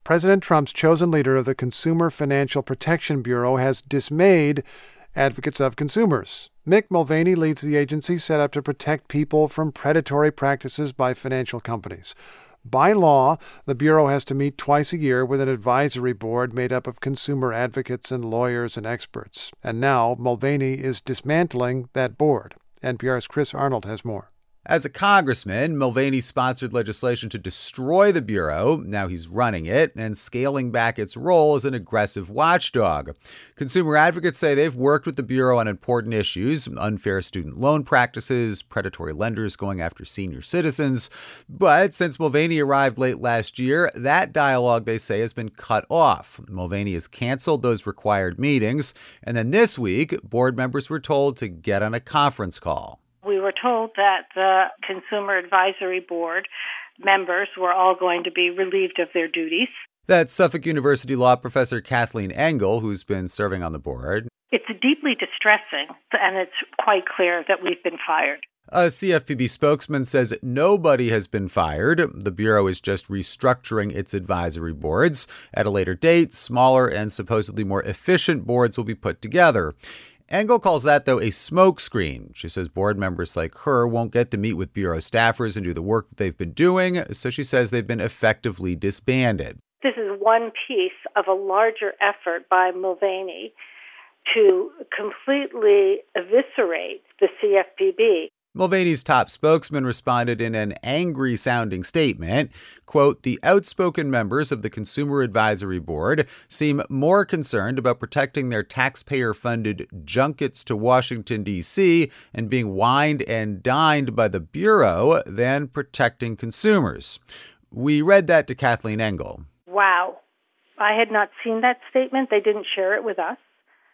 President Trump's chosen leader of the Consumer Financial Protection Bureau has dismayed advocates of consumers. Mick Mulvaney leads the agency set up to protect people from predatory practices by financial companies. By law, the Bureau has to meet twice a year with an advisory board made up of consumer advocates and lawyers and experts. And now Mulvaney is dismantling that board. NPR's Chris Arnold has more. As a congressman, Mulvaney sponsored legislation to destroy the Bureau. Now he's running it and scaling back its role as an aggressive watchdog. Consumer advocates say they've worked with the Bureau on important issues: unfair student loan practices, predatory lenders going after senior citizens. But since Mulvaney arrived late last year, that dialogue, they say, has been cut off. Mulvaney has canceled those required meetings. And then this week, board members were told to get on a conference call. We were told that the Consumer Advisory Board members were all going to be relieved of their duties. That's Suffolk University law professor Kathleen Engel, who's been serving on the board. It's deeply distressing, and it's quite clear that we've been fired. A CFPB spokesman says nobody has been fired. The Bureau is just restructuring its advisory boards. At a later date, smaller and supposedly more efficient boards will be put together. Engel calls that, though, a smokescreen. She says board members like her won't get to meet with Bureau staffers and do the work that they've been doing, so she says they've been effectively disbanded. This is one piece of a larger effort by Mulvaney to completely eviscerate the CFPB. Mulvaney's top spokesman responded in an angry-sounding statement. Quote, "The outspoken members of the Consumer Advisory Board seem more concerned about protecting their taxpayer-funded junkets to Washington, D.C. and being wined and dined by the Bureau than protecting consumers." We read that to Kathleen Engel. Wow. I had not seen that statement. They didn't share it with us.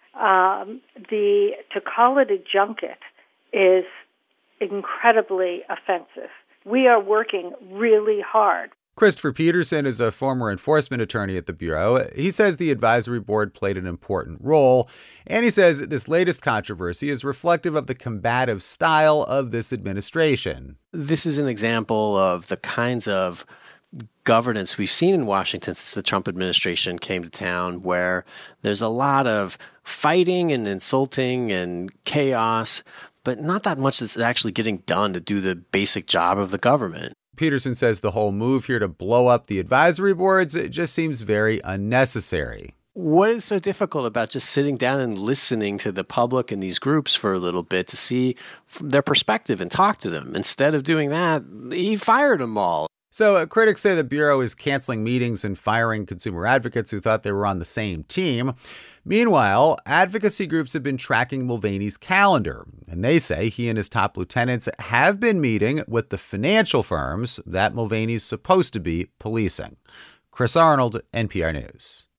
To call it a junket is incredibly offensive. We are working really hard. Christopher Peterson is a former enforcement attorney at the Bureau. He says the advisory board played an important role, and he says this latest controversy is reflective of the combative style of this administration. This is an example of the kinds of governance we've seen in Washington since the Trump administration came to town, where there's a lot of fighting and insulting and chaos, but not that much that's actually getting done to do the basic job of the government. Peterson says the whole move here to blow up the advisory boards, it just seems very unnecessary. What is so difficult about just sitting down and listening to the public and these groups for a little bit to see their perspective and talk to them? Instead of doing that, he fired them all. So critics say the Bureau is canceling meetings and firing consumer advocates who thought they were on the same team. Meanwhile, advocacy groups have been tracking Mulvaney's calendar, and they say he and his top lieutenants have been meeting with the financial firms that Mulvaney's supposed to be policing. Chris Arnold, NPR News.